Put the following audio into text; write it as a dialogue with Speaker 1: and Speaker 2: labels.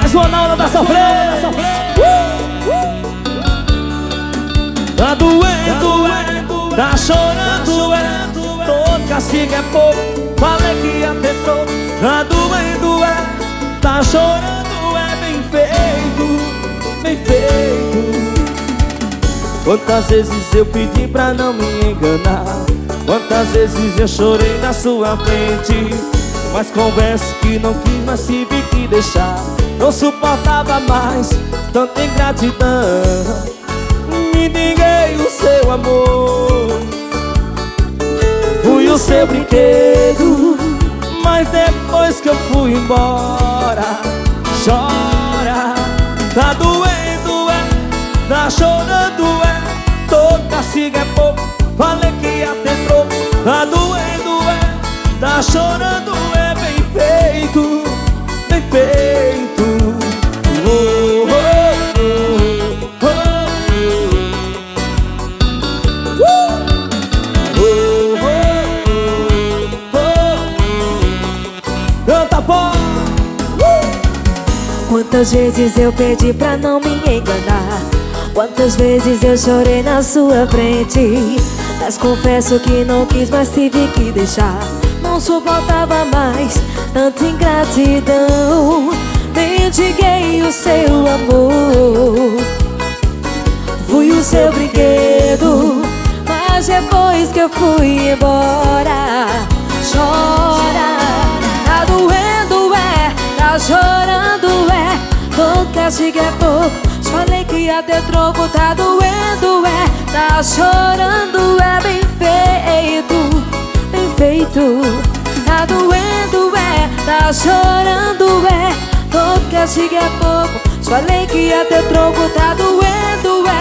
Speaker 1: mais uma na hora da sofrência. Tá doendo, tá chorando, todo castigo é pouco. Falei que ia ter todo. Tá doendo, tá chorando, bem feito, bem feito. Quantas vezes eu pedi pra não me enganar, quantas vezes eu chorei na sua frente. Mas confesso que não quis, mas tive que deixar. Não suportava mais tanta ingratidão. Me neguei o seu amor, fui o seu brinquedo. Mas depois que eu fui embora, chora. Tá doendo, tá chorando, todo castigo é pouco. Falei que ia ter troco. Tá doendo, tá chorando, bem feito, bem feito. Oh, oh, oh, oh, oh, oh, oh. Canta, pó.
Speaker 2: Quantas vezes eu pedi pra não me enganar, quantas vezes eu chorei na sua frente. Mas confesso que não quis, mas tive que deixar. Não suportava mais tanta ingratidão. Mendiguei o seu amor, fui o seu brinquedo. Mas depois que eu fui embora, chora. Tá doendo, tá chorando, todo castigo é pouco. Falei que ia ter troco. Tá doendo, tá chorando, bem feito, bem feito. Tá doendo, tá chorando, todo castigo é pouco. Falei que ia ter troco. Tá doendo,